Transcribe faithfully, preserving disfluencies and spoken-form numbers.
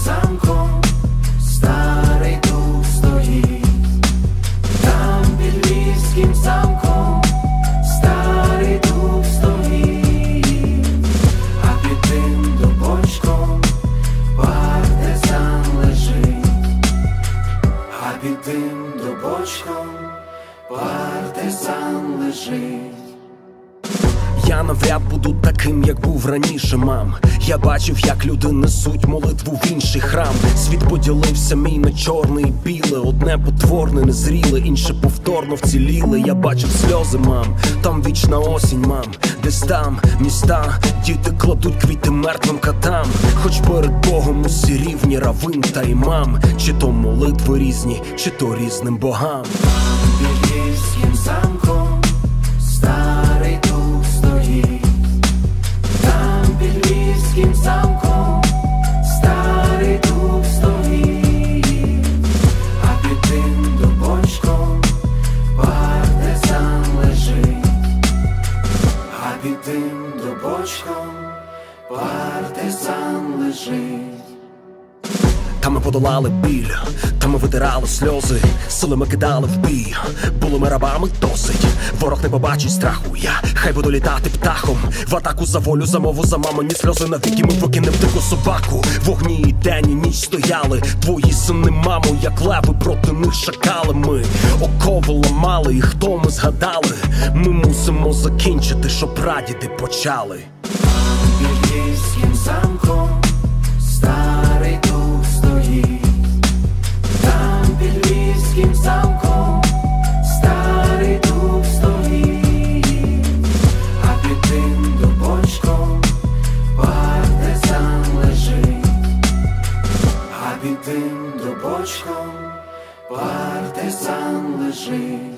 замком старий дух стоїть, там під Львівським замком старий дух стоїть, а під тим дубочком партизан лежить, а під тим дубочком партизан лежить. Я навряд буду таким, як був раніше, мам. Я бачив, як люди несуть молитву в інший храм. Світ поділився мій на чорне і біле. Одне потворне, незріле, інше повторно вціліле. Я бачив сльози, мам, там вічна осінь, мам. Десь там міста, діти кладуть квіти мертвим катам. Хоч перед Богом усі рівні, равин та імам. Чи то молитви різні, чи то різним богам. Під Львівським замком старий дух стоїть, там під Львівським замком старий дух стоїть, а під тим дубочком партизан лежить, а під тим дубочком партизан лежить. Та ми подолали біль, та ми витирали сльози, сили ми кидали в бій, були ми рабами досить. Ворог не побачить страху, я хай буду літати птахом. В атаку за волю, за мову, за мамині сльози навіки ми викинем дику собаку. Вогні і день і ніч стояли, твої сини, мамо, як леви, проти них шакали ми. Окови ламали, і хто ми згадали? Ми мусимо закінчити, що прадіди почали. Під Львівським замком старий дух стоїть, там під Львівським замком старий дух стоїть, а під тим дубочком партизан лежить, а під тим дубочком партизан лежить.